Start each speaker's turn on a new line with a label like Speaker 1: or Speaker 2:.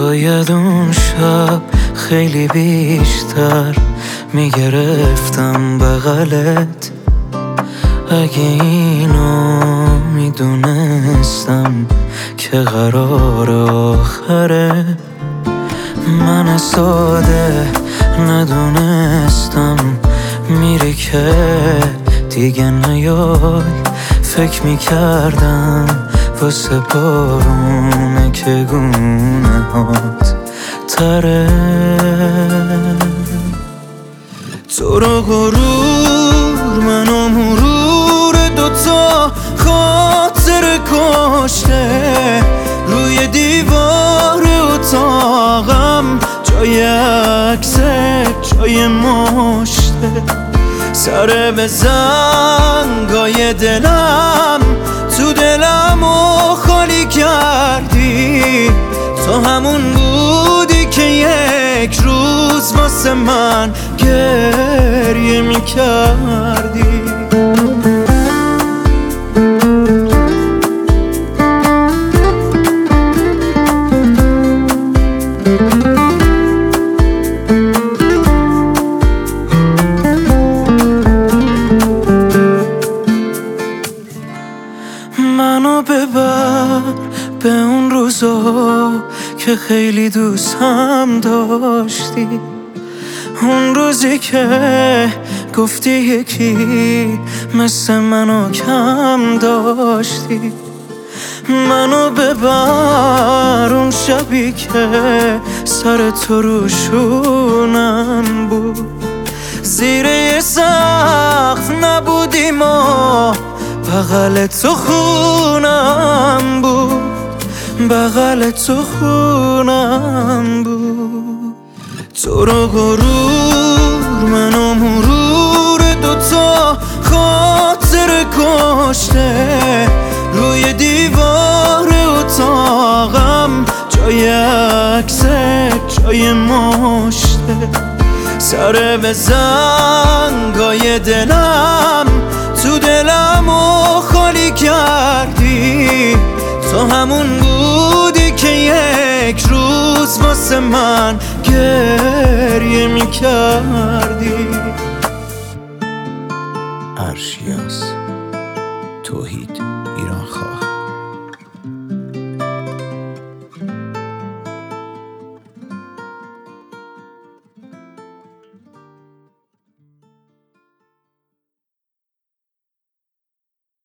Speaker 1: باید اون شب خیلی بیشتر میگرفتم بغلت. اگه اینو میدونستم که قرار آخره، من ساده ندونستم میری که دیگه نیای. فکر میکردم واسه بارونه که گونه هات تره. تو رو غرور منو مرور دوتا خاطر کشته. روی دیوار اتاقم جای عکسه جای مشته. سر به زنگای دلم تو دلمو خالی کردی. تو همون بودی که یک روز واسه من گریه میکردی. منو ببر به اون روزا که خیلی دوستم داشتی. اون روزی که گفتی یکی مثل منو کم داشتی. منو ببر اون شبی که سر تو روشونم بود. زیر یه سقف نبودیم و بغل تو خونم بود. بغل تو خونم بود. تو رو غرور منو مرور دوتا خاطر کشته. روی دیوار اتاقم جای عکسه جای مشته. سر به زنگای دلم تو دلمو خالی کردی. تو همون بودی که یک روز واسه من گریه میکردی.
Speaker 2: ارشیاس